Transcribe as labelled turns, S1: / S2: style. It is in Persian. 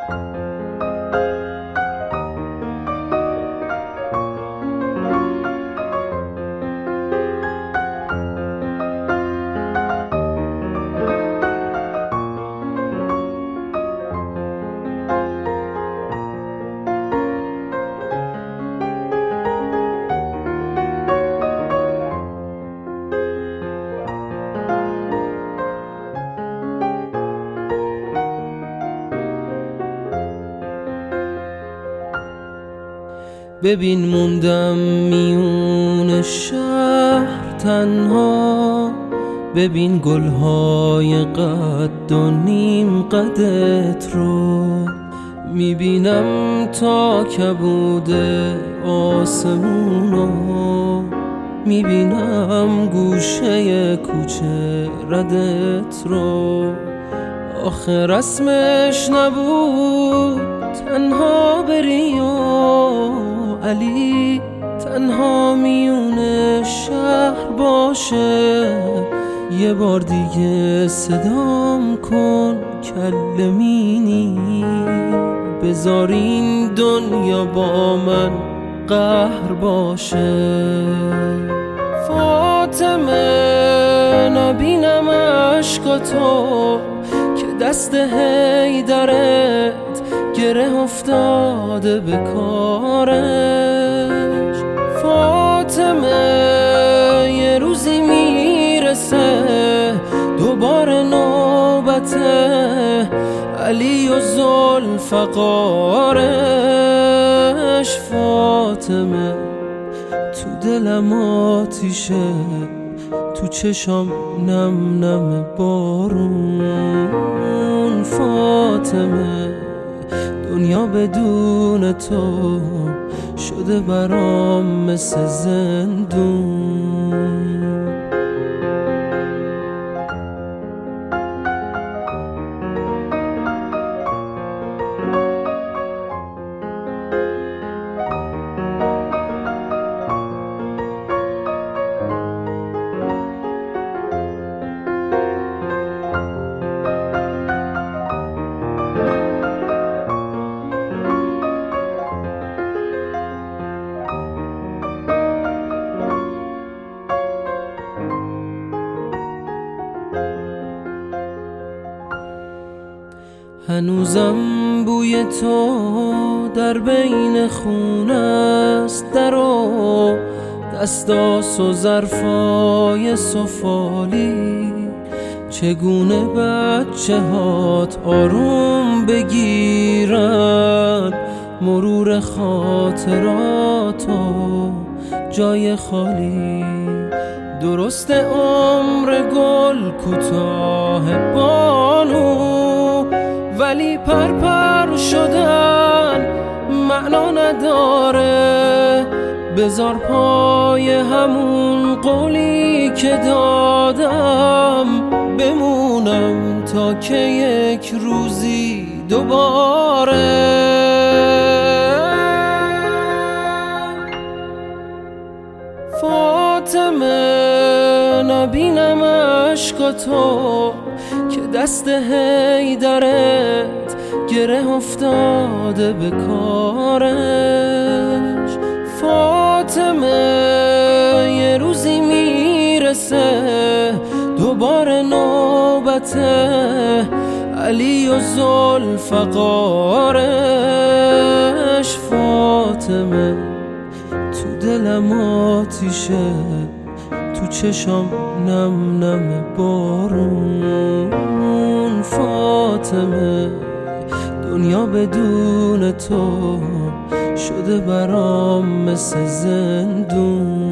S1: ببین موندم میون شهر تنها، ببین گلهای قد و نیم قدت رو، میبینم تا کبود آسمونو، میبینم گوشه کوچه ردت رو. آخه رسمش نبود تنها بری و علی تنها میون شهر باشه. یه بار دیگه صدام کن کلمینی، بذار این دنیا با من قهر باشه. فاطمه نبینم عشقاتو که دست حیدرت گره افتاده به کارش. فاطمه یه روزی میرسه دوباره نوبت علی و ذوالفقارش. فاطمه تو دلم آتیشه، تو چشام نم نم بارون. فاطمه دنیا بدون تو شده برام مثل زندون. هنوزم بوی تو در بین خونه است، در و دستاس و ظرفای سفالی. چگونه بچه هات آروم بگیرن مرور خاطراتو جای خالی. درست عمر گل کوتاه بانو، ولی پرپر شدن معنا نداره. بذار پای همون قولی که دادم بمونم تا که یک روزی دوباره. فاطمه نبینم عشقاتو که دست حیدرت گره افتاده به کارش. فاطمه یه روزی میرسه دوباره نوبت علی و ذوالفقارش. فاطمه تو دلم آتیشه، تو چشام نم نم بارون. فاطمه دنیا بدون تو شده برام مثل زندون.